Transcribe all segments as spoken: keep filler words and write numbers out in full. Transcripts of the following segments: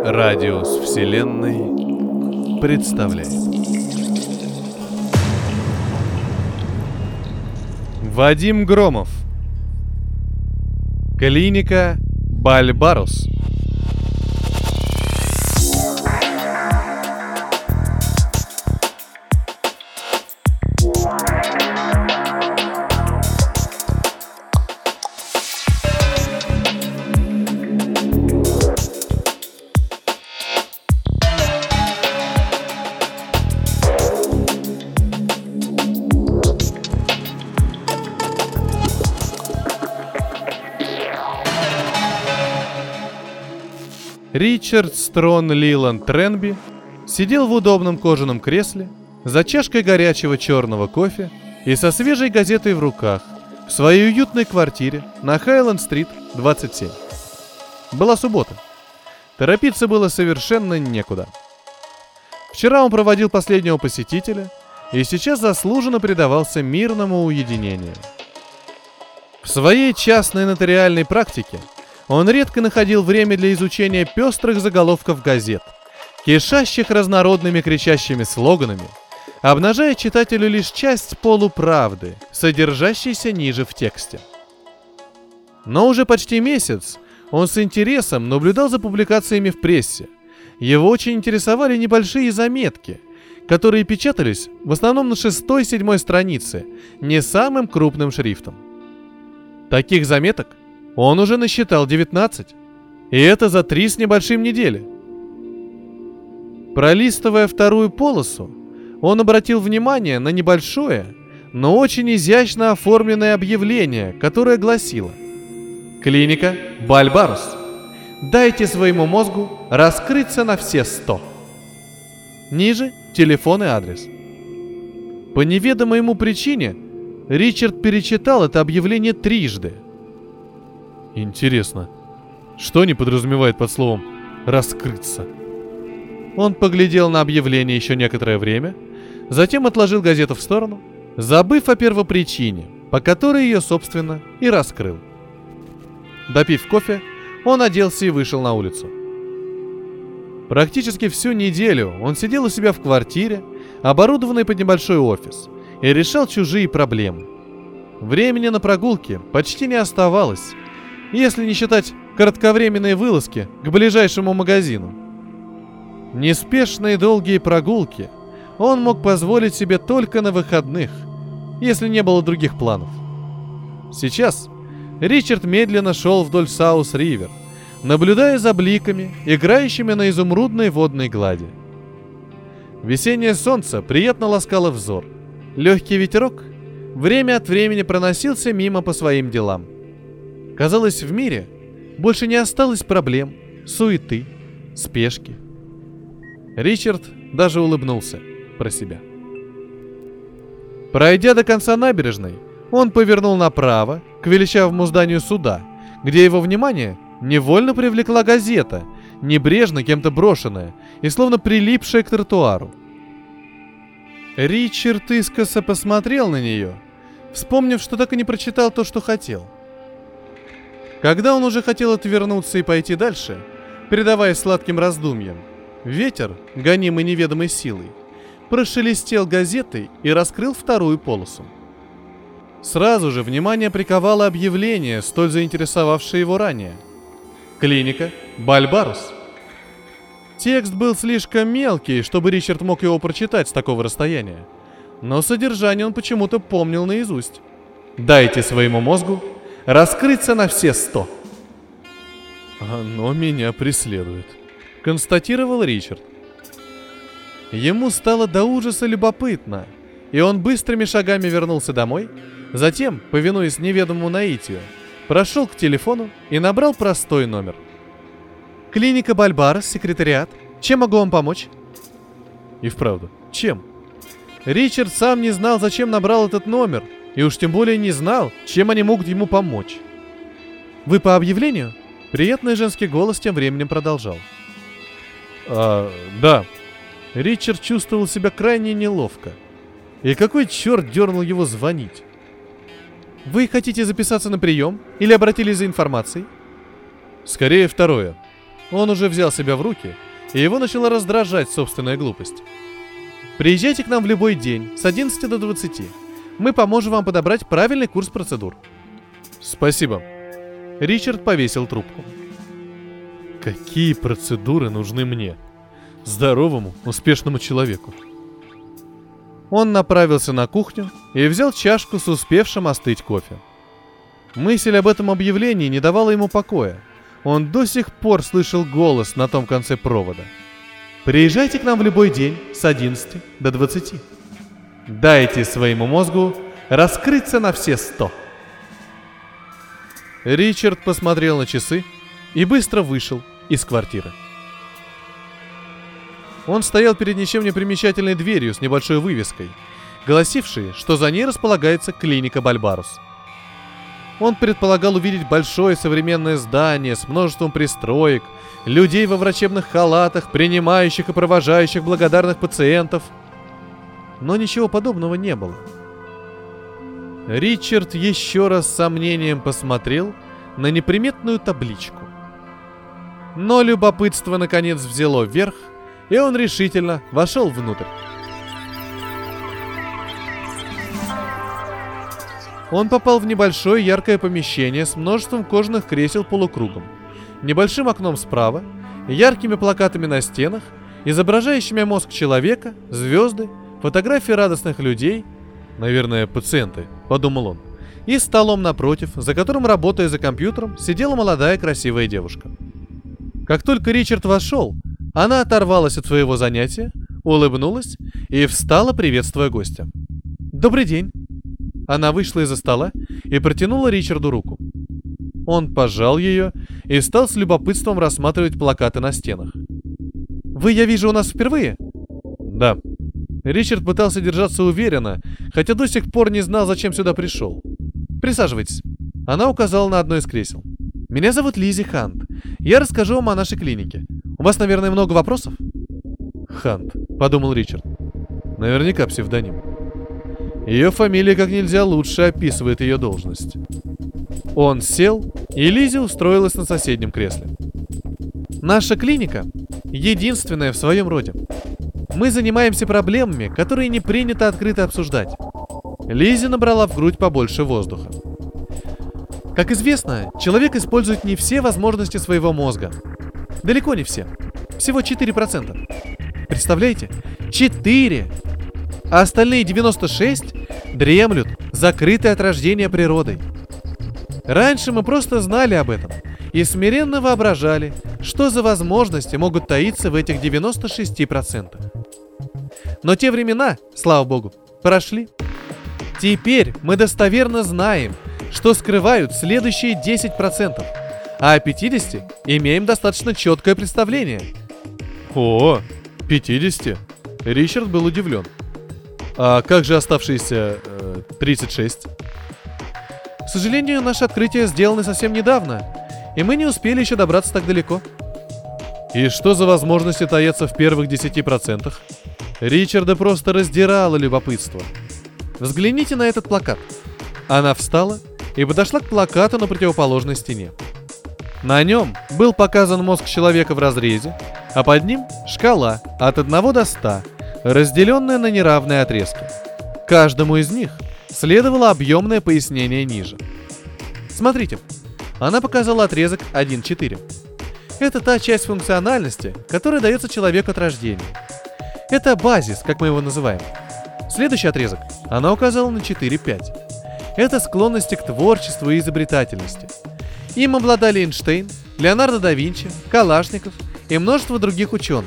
Радиус Вселенной представляет. Вадим Громов. Клиника Бальбарус. Ричард Строн Лиланд Тренби сидел в удобном кожаном кресле за чашкой горячего черного кофе и со свежей газетой в руках в своей уютной квартире на Хайленд-стрит, двадцать семь. Была суббота. Торопиться было совершенно некуда. Вчера он проводил последнего посетителя и сейчас заслуженно предавался мирному уединению. В своей частной нотариальной практике он редко находил время для изучения пестрых заголовков газет, кишащих разнородными кричащими слоганами, обнажая читателю лишь часть полуправды, содержащейся ниже в тексте. Но уже почти месяц он с интересом наблюдал за публикациями в прессе. Его очень интересовали небольшие заметки, которые печатались в основном на шестой-седьмой странице, не самым крупным шрифтом. Таких заметок он уже насчитал девятнадцать, и это за три с небольшим недели. Пролистывая вторую полосу, он обратил внимание на небольшое, но очень изящно оформленное объявление, которое гласило: «Клиника Бальбарус. Дайте своему мозгу раскрыться на все сто». Ниже телефон и адрес. По неведомой ему причине Ричард перечитал это объявление трижды. Интересно, что они подразумевают под словом «раскрыться»? Он поглядел на объявление еще некоторое время, затем отложил газету в сторону, забыв о первопричине, по которой ее, собственно, и раскрыл. Допив кофе, он оделся и вышел на улицу. Практически всю неделю он сидел у себя в квартире, оборудованной под небольшой офис, и решал чужие проблемы. Времени на прогулки почти не оставалось, если не считать кратковременные вылазки к ближайшему магазину. Неспешные долгие прогулки он мог позволить себе только на выходных, если не было других планов. Сейчас Ричард медленно шел вдоль Саус-Ривер, наблюдая за бликами, играющими на изумрудной водной глади. Весеннее солнце приятно ласкало взор. Легкий ветерок время от времени проносился мимо по своим делам. Казалось, в мире больше не осталось проблем, суеты, спешки. Ричард даже улыбнулся про себя. Пройдя до конца набережной, он повернул направо к величавому зданию суда, где его внимание невольно привлекла газета, небрежно кем-то брошенная и словно прилипшая к тротуару. Ричард искоса посмотрел на нее, вспомнив, что так и не прочитал то, что хотел. Когда он уже хотел отвернуться и пойти дальше, предаваясь сладким раздумьям, ветер, гонимый неведомой силой, прошелестел газетой и раскрыл вторую полосу. Сразу же внимание приковало объявление, столь заинтересовавшее его ранее. «Клиника Бальбарус». Текст был слишком мелкий, чтобы Ричард мог его прочитать с такого расстояния, но содержание он почему-то помнил наизусть. «Дайте своему мозгу раскрыться на все сто». «Оно меня преследует», — констатировал Ричард. Ему стало до ужаса любопытно, и он быстрыми шагами вернулся домой, затем, повинуясь неведомому наитию, прошел к телефону и набрал простой номер. «Клиника Бальбарус, секретариат. Чем могу вам помочь?» И вправду, чем? Ричард сам не знал, зачем набрал этот номер, и уж тем более не знал, чем они могут ему помочь. «Вы по объявлению?» Приятный женский голос тем временем продолжал. «А, да». Ричард чувствовал себя крайне неловко. И какой черт дернул его звонить? «Вы хотите записаться на прием или обратились за информацией?» «Скорее второе. Он уже взял себя в руки, и его начала раздражать собственная глупость. «Приезжайте к нам в любой день, с одиннадцати до двадцати. Мы поможем вам подобрать правильный курс процедур». «Спасибо». Ричард повесил трубку. Какие процедуры нужны мне? Здоровому, успешному человеку. Он направился на кухню и взял чашку с успевшим остыть кофе. Мысль об этом объявлении не давала ему покоя. Он до сих пор слышал голос на том конце провода. «Приезжайте к нам в любой день с одиннадцати до двадцати. Дайте своему мозгу раскрыться на все сто». Ричард посмотрел на часы и быстро вышел из квартиры. Он стоял перед ничем не примечательной дверью с небольшой вывеской, гласившей, что за ней располагается клиника Бальбарус. Он предполагал увидеть большое современное здание с множеством пристроек, людей во врачебных халатах, принимающих и провожающих благодарных пациентов. Но ничего подобного не было. Ричард еще раз с сомнением посмотрел на неприметную табличку. Но любопытство наконец взяло верх, и он решительно вошел внутрь. Он попал в небольшое яркое помещение с множеством кожаных кресел полукругом, небольшим окном справа, яркими плакатами на стенах, изображающими мозг человека, звезды, фотографии радостных людей, наверное, пациенты, подумал он, и столом напротив, за которым, работая за компьютером, сидела молодая красивая девушка. Как только Ричард вошел, она оторвалась от своего занятия, улыбнулась и встала, приветствуя гостя. «Добрый день!» Она вышла из-за стола и протянула Ричарду руку. Он пожал ее и стал с любопытством рассматривать плакаты на стенах. «Вы, я вижу, у нас впервые?» «Да». Ричард пытался держаться уверенно, хотя до сих пор не знал, зачем сюда пришел. «Присаживайтесь». Она указала на одно из кресел. «Меня зовут Лиззи Хант. Я расскажу вам о нашей клинике. У вас, наверное, много вопросов?» «Хант», — подумал Ричард. Наверняка псевдоним. Ее фамилия как нельзя лучше описывает ее должность. Он сел, и Лиззи устроилась на соседнем кресле. «Наша клиника единственная в своем роде. Мы занимаемся проблемами, которые не принято открыто обсуждать». Лиззи набрала в грудь побольше воздуха. Как известно, человек использует не все возможности своего мозга. Далеко не все. Всего четыре процента. Представляете? четыре! А остальные девяносто шесть дремлют, закрыты от рождения природой. Раньше мы просто знали об этом и смиренно воображали, что за возможности могут таиться в этих девяноста шести процентах. Но те времена, слава богу, прошли. Теперь мы достоверно знаем, что скрывают следующие десять процентов, а о пятидесяти имеем достаточно четкое представление. О, пятьдесят? Ричард был удивлен. А как же оставшиеся э, тридцать шесть? К сожалению, наши открытия сделаны совсем недавно, и мы не успели еще добраться так далеко. И что за возможности таятся в первых десяти процентах? Ричарда просто раздирало любопытство. Взгляните на этот плакат. Она встала и подошла к плакату на противоположной стене. На нем был показан мозг человека в разрезе, а под ним шкала от одного до ста, разделенная на неравные отрезки. Каждому из них следовало объемное пояснение ниже. Смотрите, она показала отрезок один четыре. Это та часть функциональности, которая дается человеку от рождения. Это базис, как мы его называем. Следующий отрезок она указала на четыре пять. Это склонности к творчеству и изобретательности. Им обладали Эйнштейн, Леонардо да Винчи, Калашников и множество других ученых.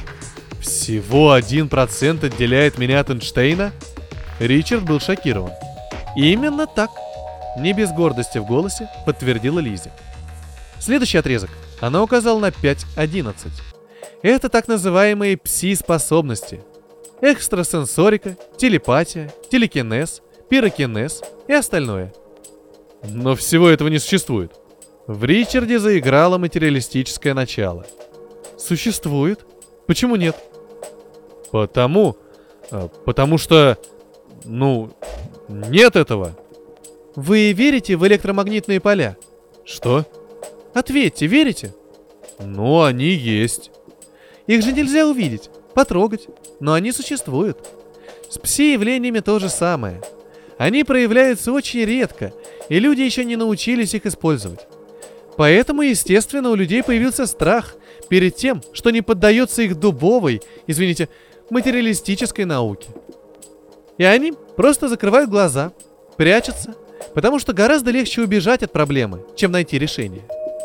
Всего один процент отделяет меня от Эйнштейна? Ричард был шокирован. Именно так, не без гордости в голосе, подтвердила Лиззи. Следующий отрезок она указала на пять одиннадцать. Это так называемые пси-способности. Экстрасенсорика, телепатия, телекинез, пирокинез и остальное. Но всего этого не существует. В Ричарде заиграло материалистическое начало. Существует? Почему нет? Потому... Потому что... Ну... Нет этого. Вы верите в электромагнитные поля? Что? Ответьте, верите? Ну, они есть. Их же нельзя увидеть, потрогать, но они существуют. С пси-явлениями то же самое. Они проявляются очень редко, и люди еще не научились их использовать. Поэтому, естественно, у людей появился страх перед тем, что не поддается их дубовой, извините, материалистической науке. И они просто закрывают глаза, прячутся, потому что гораздо легче убежать от проблемы, чем найти решение.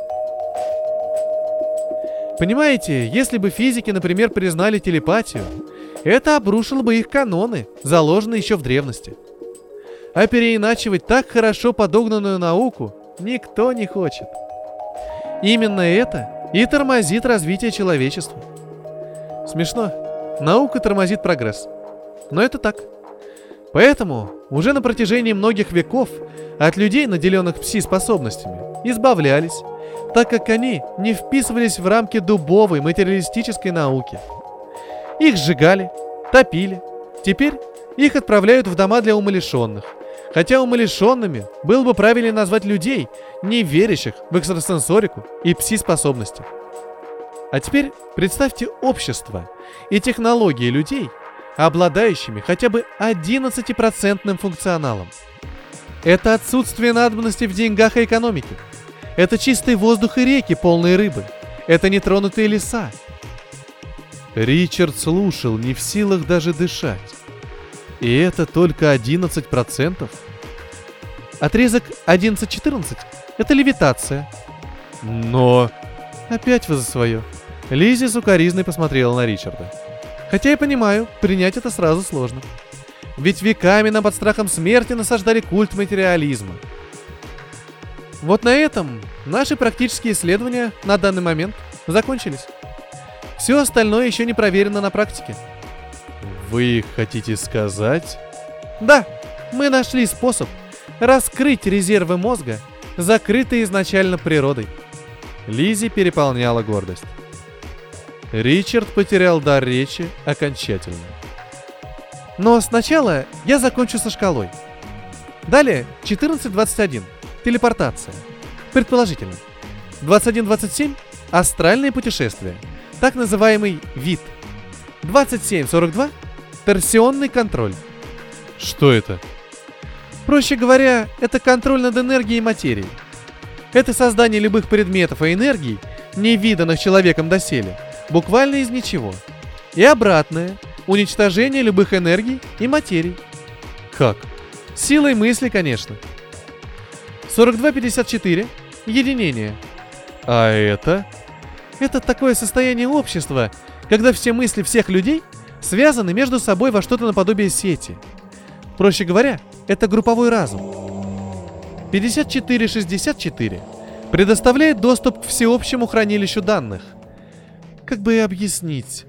Понимаете, если бы физики, например, признали телепатию, это обрушило бы их каноны, заложенные еще в древности. А переиначивать так хорошо подогнанную науку никто не хочет. Именно это и тормозит развитие человечества. Смешно. Наука тормозит прогресс. Но это так. Поэтому уже на протяжении многих веков от людей, наделенных пси-способностями, избавлялись, так как они не вписывались в рамки дубовой материалистической науки. Их сжигали, топили. Теперь их отправляют в дома для умалишенных. Хотя умалишенными было бы правильнее назвать людей, не верящих в экстрасенсорику и пси-способности. А теперь представьте общество и технологии людей, обладающими хотя бы одиннадцатипроцентным функционалом. Это отсутствие надобности в деньгах и экономике. Это чистый воздух и реки, полные рыбы. Это нетронутые леса. Ричард слушал, не в силах даже дышать. И это только одиннадцать процентов? Отрезок одиннадцать четырнадцать – это левитация. Но... Опять вы за свое. Лиззи сукоризной посмотрела на Ричарда. Хотя я понимаю, принять это сразу сложно. Ведь веками нам под страхом смерти насаждали культ материализма. Вот на этом наши практические исследования на данный момент закончились. Все остальное еще не проверено на практике. Вы хотите сказать? Да, мы нашли способ раскрыть резервы мозга, закрытые изначально природой. Лиззи переполняла гордость. Ричард потерял дар речи окончательно. Но сначала я закончу со шкалой. Далее четырнадцать двадцать один. Телепортация. Предположительно. двадцать один двадцать семь. Астральные путешествия. Так называемый вид. двадцать семь сорок два. Торсионный контроль. Что это? Проще говоря, это контроль над энергией и материей. Это создание любых предметов и энергий, не виданных человеком доселе, буквально из ничего. И обратное – уничтожение любых энергий и материй. Как? Силой мысли, конечно. сорок два пятьдесят четыре. Единение. А это? Это такое состояние общества, когда все мысли всех людей связаны между собой во что-то наподобие сети. Проще говоря, это групповой разум. пятьдесят четыре шестьдесят четыре предоставляет доступ к всеобщему хранилищу данных. Как бы и объяснить?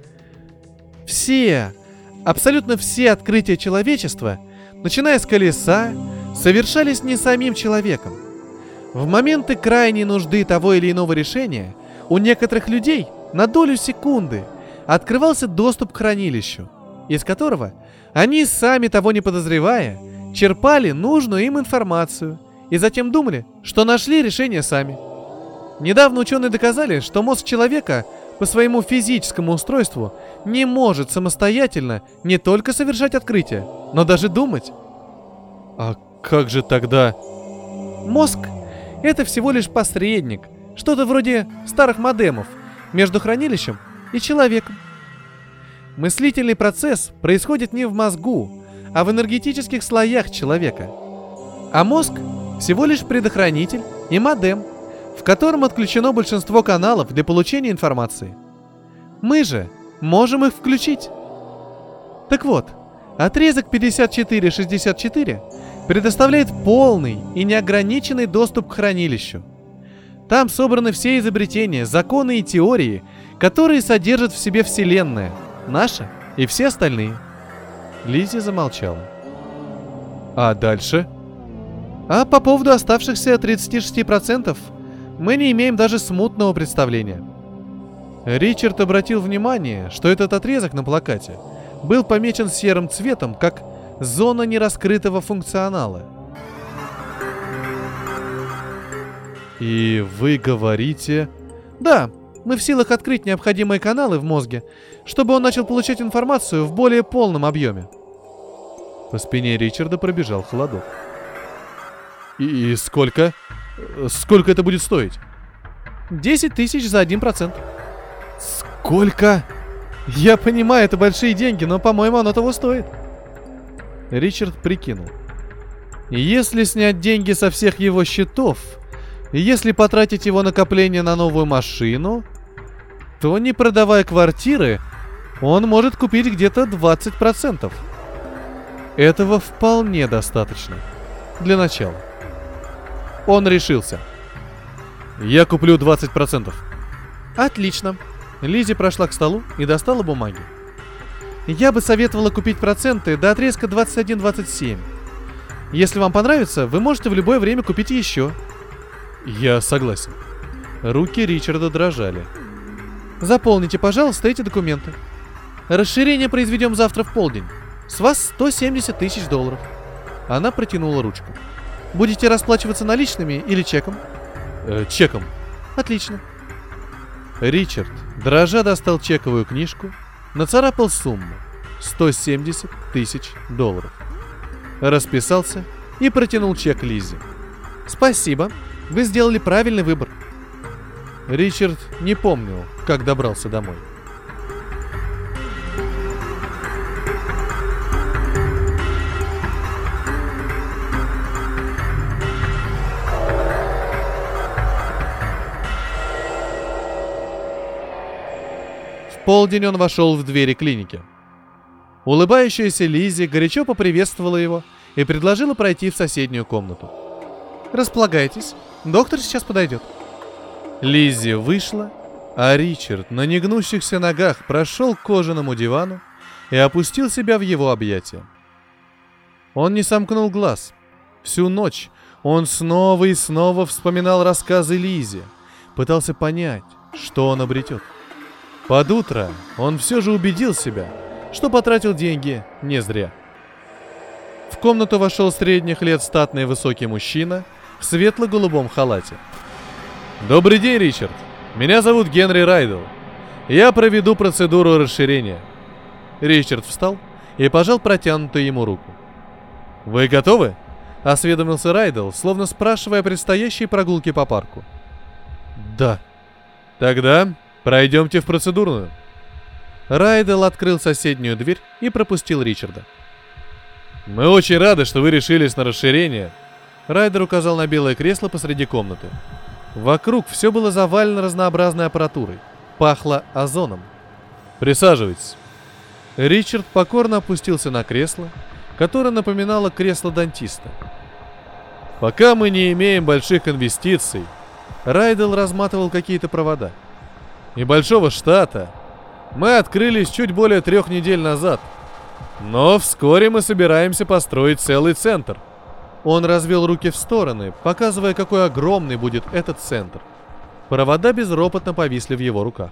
Все, абсолютно все открытия человечества, начиная с колеса, совершались не самим человеком. В моменты крайней нужды того или иного решения у некоторых людей на долю секунды открывался доступ к хранилищу, из которого они, сами того не подозревая, черпали нужную им информацию и затем думали, что нашли решение сами. Недавно ученые доказали, что мозг человека по своему физическому устройству не может самостоятельно не только совершать открытия, но даже думать. А как же тогда? Мозг — это всего лишь посредник, что-то вроде старых модемов между хранилищем и человеком. Мыслительный процесс происходит не в мозгу, а в энергетических слоях человека. А мозг всего лишь предохранитель и модем, в котором отключено большинство каналов для получения информации. Мы же можем их включить. Так вот, отрезок пятьдесят четыре шестьдесят четыре предоставляет полный и неограниченный доступ к хранилищу. Там собраны все изобретения, законы и теории, которые содержат в себе Вселенная, наша и все остальные. Лиззи замолчала. А дальше? А по поводу оставшихся тридцати шести процентов мы не имеем даже смутного представления. Ричард обратил внимание, что этот отрезок на плакате был помечен серым цветом как «зона нераскрытого функционала». И вы говорите... Да, Мы в силах открыть необходимые каналы в мозге, чтобы он начал получать информацию в более полном объеме. По спине Ричарда пробежал холодок. И сколько? Сколько это будет стоить? Десять тысяч за один процент. Сколько? Я понимаю, это большие деньги, но, по-моему, оно того стоит. Ричард прикинул. Если снять деньги со всех его счетов, и если потратить его накопление на новую машину, то, не продавая квартиры, он может купить где-то двадцать процентов. Этого вполне достаточно. Для начала. Он решился. Я куплю двадцать процентов. Отлично. Лиззи прошла к столу и достала бумаги. Я бы советовала купить проценты до отрезка двадцать один двадцать семь. Если вам понравится, вы можете в любое время купить еще. Я согласен. Руки Ричарда дрожали. Заполните, пожалуйста, эти документы. Расширение произведем завтра в полдень. С вас сто семьдесят тысяч долларов. Она протянула ручку. Будете расплачиваться наличными или чеком? Э, чеком. Отлично. Ричард, дрожа, достал чековую книжку, нацарапал сумму сто семьдесят тысяч долларов. Расписался и протянул чек Лиззи. Спасибо. Вы сделали правильный выбор. Ричард не помнил, как добрался домой. В полдень он вошел в двери клиники. Улыбающаяся Лиззи горячо поприветствовала его и предложила пройти в соседнюю комнату. Располагайтесь, доктор сейчас подойдет. Лиззи вышла, а Ричард на негнущихся ногах прошел к кожаному дивану и опустил себя в его объятия. Он не сомкнул глаз. Всю ночь он снова и снова вспоминал рассказы Лиззи, пытался понять, что он обретет. Под утро он все же убедил себя, что потратил деньги не зря. В комнату вошел средних лет статный высокий мужчина в светло-голубом халате. «Добрый день, Ричард. Меня зовут Генри Райдл. Я проведу процедуру расширения». Ричард встал и пожал протянутую ему руку. «Вы готовы?» — осведомился Райдл, словно спрашивая о предстоящей прогулке по парку. «Да». «Тогда пройдемте в процедурную». Райдл открыл соседнюю дверь и пропустил Ричарда. «Мы очень рады, что вы решились на расширение». Райдер указал на белое кресло посреди комнаты. Вокруг все было завалено разнообразной аппаратурой. Пахло озоном. «Присаживайтесь». Ричард покорно опустился на кресло, которое напоминало кресло дантиста. «Пока мы не имеем больших инвестиций», Райдл разматывал какие-то провода. «Небольшого штата мы открылись чуть более трех недель назад. Но вскоре мы собираемся построить целый центр». Он развел руки в стороны, показывая, какой огромный будет этот центр. Провода безропотно повисли в его руках.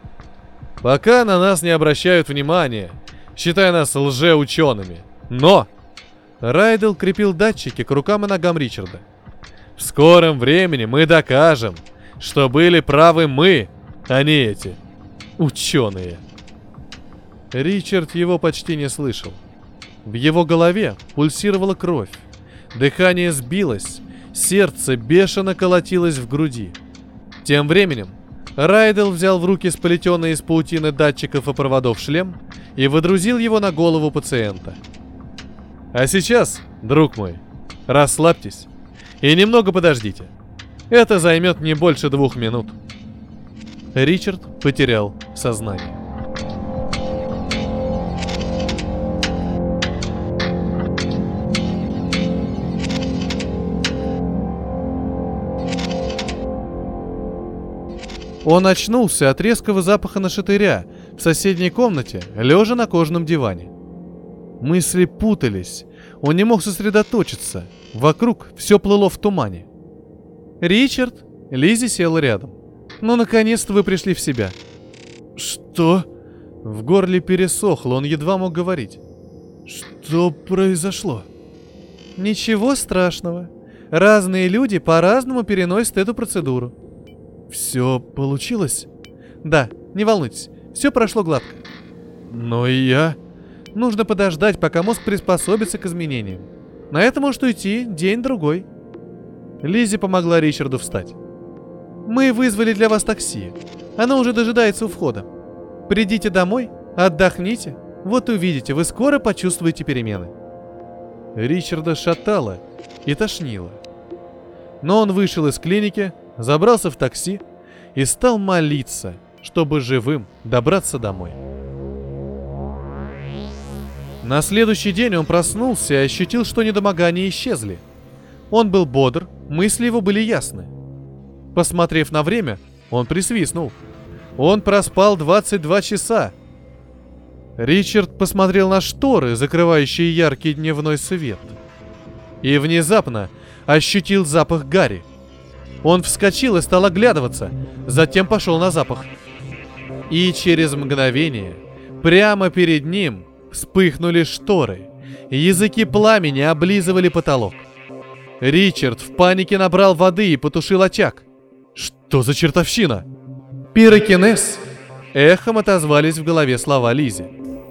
«Пока на нас не обращают внимания, считая нас лжеучеными. Но...» Райдл крепил датчики к рукам и ногам Ричарда. «В скором времени мы докажем, что были правы мы, а не эти ученые». Ричард его почти не слышал. В его голове пульсировала кровь. Дыхание сбилось, сердце бешено колотилось в груди. Тем временем Райдл взял в руки сплетенный из паутины датчиков и проводов шлем и водрузил его на голову пациента. «А сейчас, друг мой, расслабьтесь и немного подождите. Это займет не больше двух минут». Ричард потерял сознание. Он очнулся от резкого запаха нашатыря в соседней комнате, лежа на кожаном диване. Мысли путались, он не мог сосредоточиться, вокруг все плыло в тумане. «Ричард?» — Лиззи села рядом. «Ну, наконец-то вы пришли в себя». «Что?» В горле пересохло, он едва мог говорить. «Что произошло?» «Ничего страшного. Разные люди по-разному переносят эту процедуру». «Все получилось?» Да, не волнуйтесь, все прошло гладко. Но и я... Нужно подождать, пока мозг приспособится к изменениям. На это может уйти день-другой. Лиззи помогла Ричарду встать. Мы вызвали для вас такси. Оно уже дожидается у входа. Придите домой, отдохните. Вот увидите, вы скоро почувствуете перемены. Ричарда шатало и тошнило. Но он вышел из клиники, забрался в такси и стал молиться, чтобы живым добраться домой. На следующий день он проснулся и ощутил, что недомогания исчезли. Он был бодр, мысли его были ясны. Посмотрев на время, он присвистнул. Он проспал двадцать два часа. Ричард посмотрел на шторы, закрывающие яркий дневной свет. И внезапно ощутил запах гари. Он вскочил и стал оглядываться, затем пошел на запах. И через мгновение прямо перед ним вспыхнули шторы. Языки пламени облизывали потолок. Ричард в панике набрал воды и потушил очаг. Что за чертовщина? Пирокинез! Эхом отозвались в голове слова Лиззи.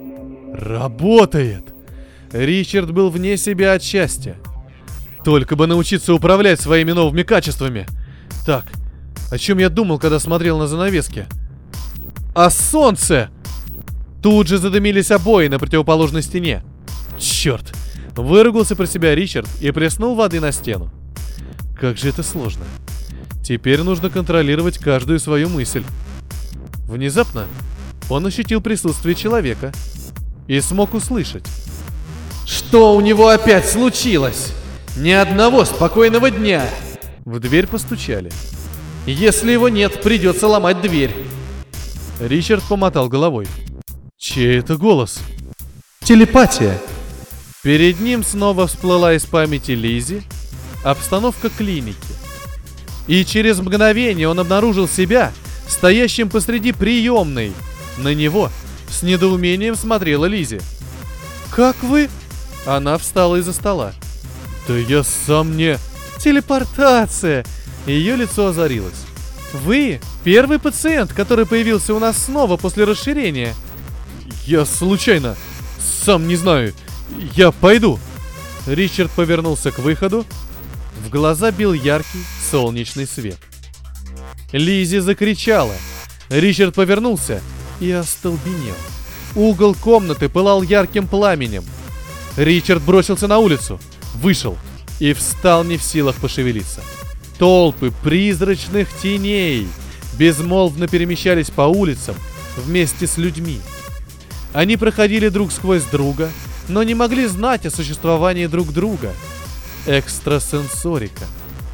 Работает! Ричард был вне себя от счастья. Только бы научиться управлять своими новыми качествами. Так, о чем я думал, когда смотрел на занавески? О солнце! Тут же задымились обои на противоположной стене. Черт! Выругался про себя Ричард и плеснул воды на стену. Как же это сложно. Теперь нужно контролировать каждую свою мысль. Внезапно он ощутил присутствие человека и смог услышать. Что у него опять случилось? Ни одного спокойного дня. В дверь постучали. Если его нет, придется ломать дверь. Ричард помотал головой. Чей это голос? Телепатия. Перед ним снова всплыла из памяти Лиззи обстановка клиники. И через мгновение он обнаружил себя стоящим посреди приемной. На него с недоумением смотрела Лиззи. «Как вы?» Она встала из-за стола. «Да я сам не...» «Телепортация!» Ее лицо озарилось. «Вы первый пациент, который появился у нас снова после расширения». «Я случайно. Сам не знаю. Я пойду». Ричард повернулся к выходу. В глаза бил яркий солнечный свет. Лиззи закричала. Ричард повернулся и остолбенел. Угол комнаты пылал ярким пламенем. Ричард бросился на улицу, вышел и встал не в силах пошевелиться. Толпы призрачных теней безмолвно перемещались по улицам вместе с людьми. Они проходили друг сквозь друга, но не могли знать о существовании друг друга. Экстрасенсорика.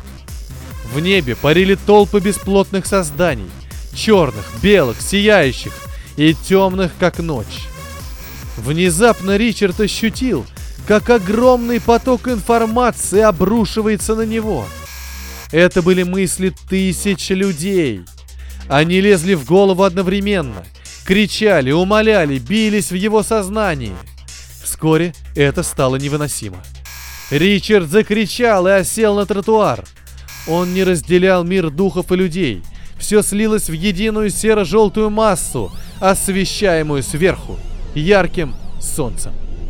В небе парили толпы бесплотных созданий, черных, белых, сияющих и темных, как ночь. Внезапно Ричард ощутил, как огромный поток информации обрушивается на него. Это были мысли тысяч людей. Они лезли в голову одновременно, кричали, умоляли, бились в его сознании. Вскоре это стало невыносимо. Ричард закричал и осел на тротуар. Он не разделял мир духов и людей. Все слилось в единую серо-желтую массу, освещаемую сверху ярким солнцем.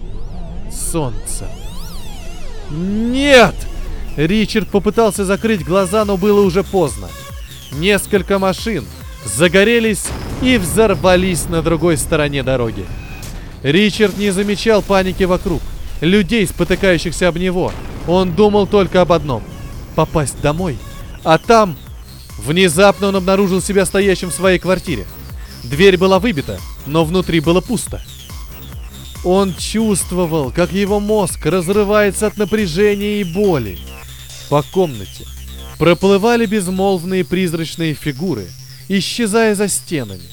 Солнце. Нет! Ричард попытался закрыть глаза, но было уже поздно. Несколько машин загорелись и взорвались на другой стороне дороги. Ричард не замечал паники вокруг, людей, спотыкающихся об него. Он думал только об одном — попасть домой. А там... Внезапно он обнаружил себя стоящим в своей квартире. Дверь была выбита, но внутри было пусто. Он чувствовал, как его мозг разрывается от напряжения и боли. По комнате проплывали безмолвные призрачные фигуры, исчезая за стенами.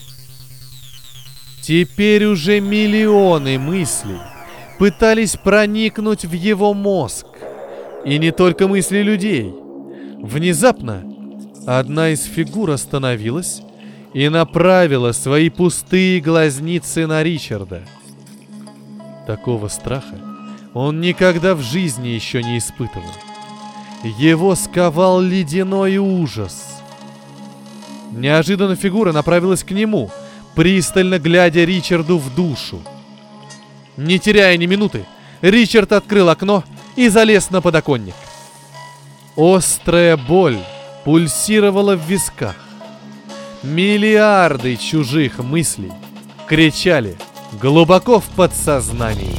Теперь уже миллионы мыслей пытались проникнуть в его мозг. И не только мысли людей. Внезапно одна из фигур остановилась и направила свои пустые глазницы на Ричарда. Такого страха он никогда в жизни еще не испытывал. Его сковал ледяной ужас. Неожиданно фигура направилась к нему, пристально глядя Ричарду в душу. Не теряя ни минуты, Ричард открыл окно и залез на подоконник. Острая боль пульсировала в висках. Миллиарды чужих мыслей кричали глубоко в подсознании.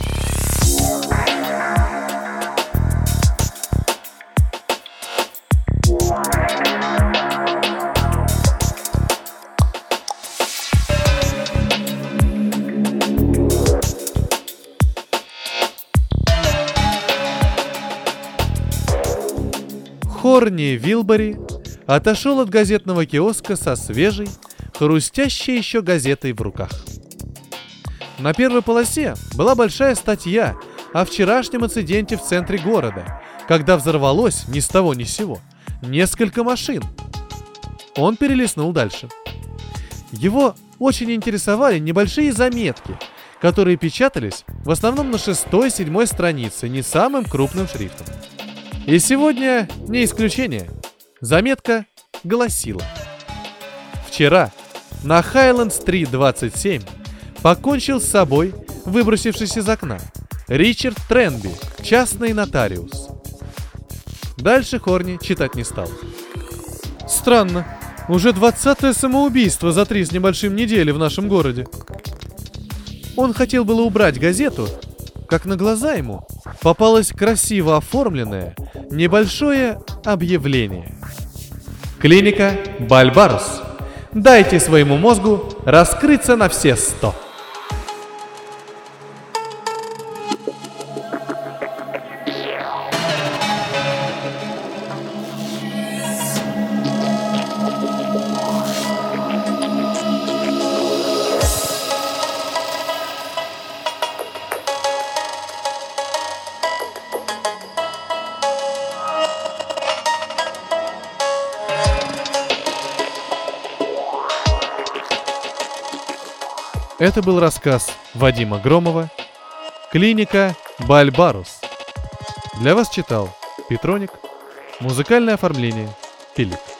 Хорни Вилбери отошел от газетного киоска со свежей, хрустящей еще газетой в руках. На первой полосе была большая статья о вчерашнем инциденте в центре города, когда взорвалось ни с того ни с сего несколько машин. Он перелистнул дальше. Его очень интересовали небольшие заметки, которые печатались в основном на шестой-седьмой странице не самым крупным шрифтом. И сегодня не исключение. Заметка гласила: вчера на Хайленд-стрит двадцать семь покончил с собой, выбросившись из окна, Ричард Тренби, частный нотариус. Дальше Хорни читать не стал. Странно, уже двадцатое самоубийство за три с небольшим недели в нашем городе. Он хотел было убрать газету, как на глаза ему попалось красиво оформленное небольшое объявление. Клиника Бальбарус. Дайте своему мозгу раскрыться на все сто. Это был рассказ Вадима Громова «Клиника Бальбарус». Для вас читал Петроник. Музыкальное оформление Филипп.